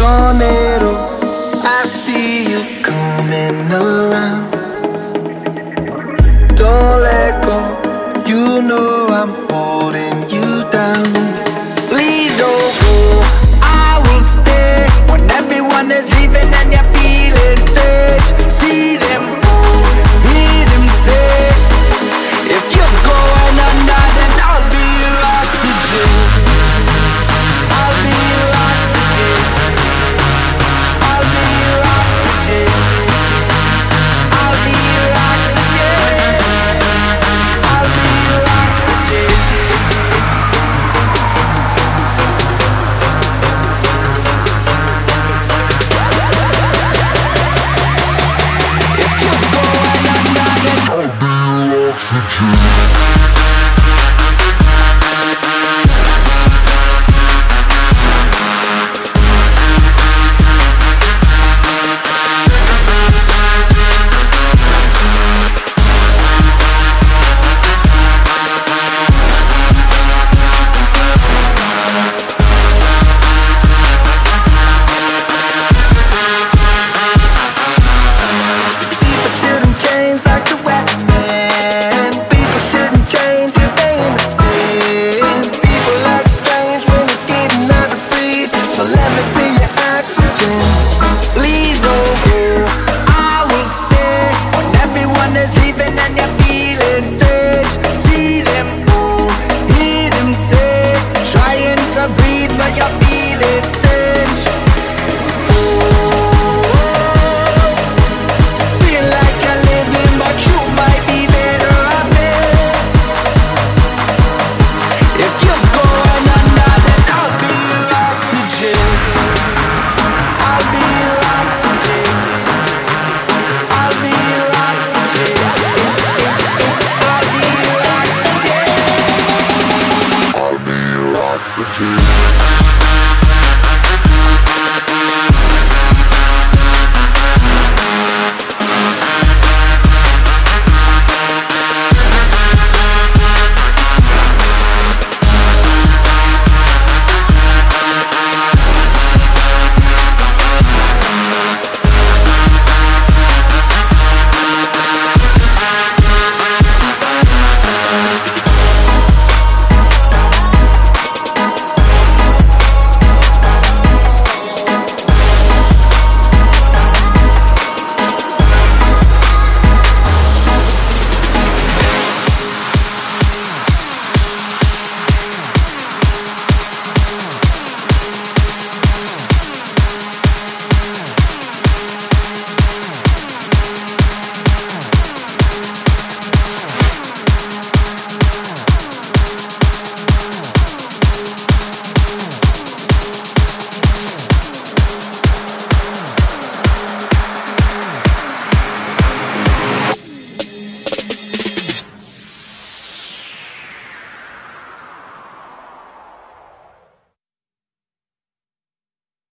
tornado, I see you coming around. Don't let go, you know I'm holding you down. Please don't go, I will stay. When everyone is leaving and you're feeling stage, see them fall, hear them say, if you're going under, then I'll be your oxygen. I'll be your oxygen. I'll be your oxygen. I'll be your oxygen. I'll be your oxygen. If you're going under, then I'll be your oxygen. So let me be your oxygen. Please don't go, I will stay. When everyone is leaving and you're feeling strange, see them fall, hear them say, trying to breathe but you're feeling strange.